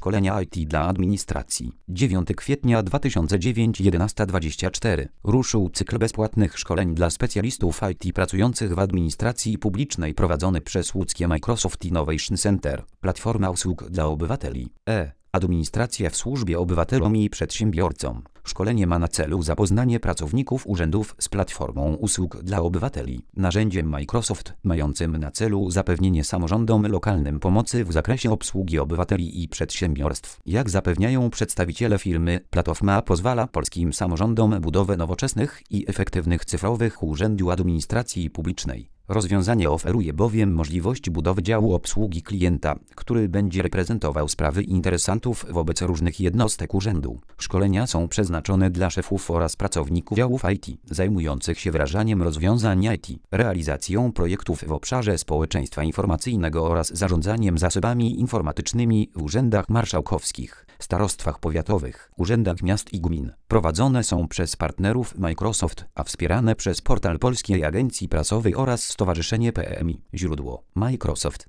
szkolenia IT dla administracji. 9 kwietnia 2009 11:24 ruszył cykl bezpłatnych szkoleń dla specjalistów IT pracujących w administracji publicznej prowadzony przez łódzkie Microsoft Innovation Center, platforma usług dla obywateli. Administracja w służbie obywatelom i przedsiębiorcom. Szkolenie ma na celu zapoznanie pracowników urzędów z platformą usług dla obywateli, narzędziem Microsoft mającym na celu zapewnienie samorządom lokalnym pomocy w zakresie obsługi obywateli i przedsiębiorstw. Jak zapewniają przedstawiciele firmy, platforma pozwala polskim samorządom budowę nowoczesnych i efektywnych cyfrowych urzędów administracji publicznej. Rozwiązanie oferuje bowiem możliwość budowy działu obsługi klienta, który będzie reprezentował sprawy interesantów wobec różnych jednostek urzędu. Szkolenia są przeznaczone dla szefów oraz pracowników działów IT, zajmujących się wdrażaniem rozwiązań IT, realizacją projektów w obszarze społeczeństwa informacyjnego oraz zarządzaniem zasobami informatycznymi w urzędach marszałkowskich, starostwach powiatowych, urzędach miast i gmin. Prowadzone są przez partnerów Microsoft, a wspierane przez portal Polskiej Agencji Prasowej oraz Stowarzyszenie PMI. Źródło: Microsoft.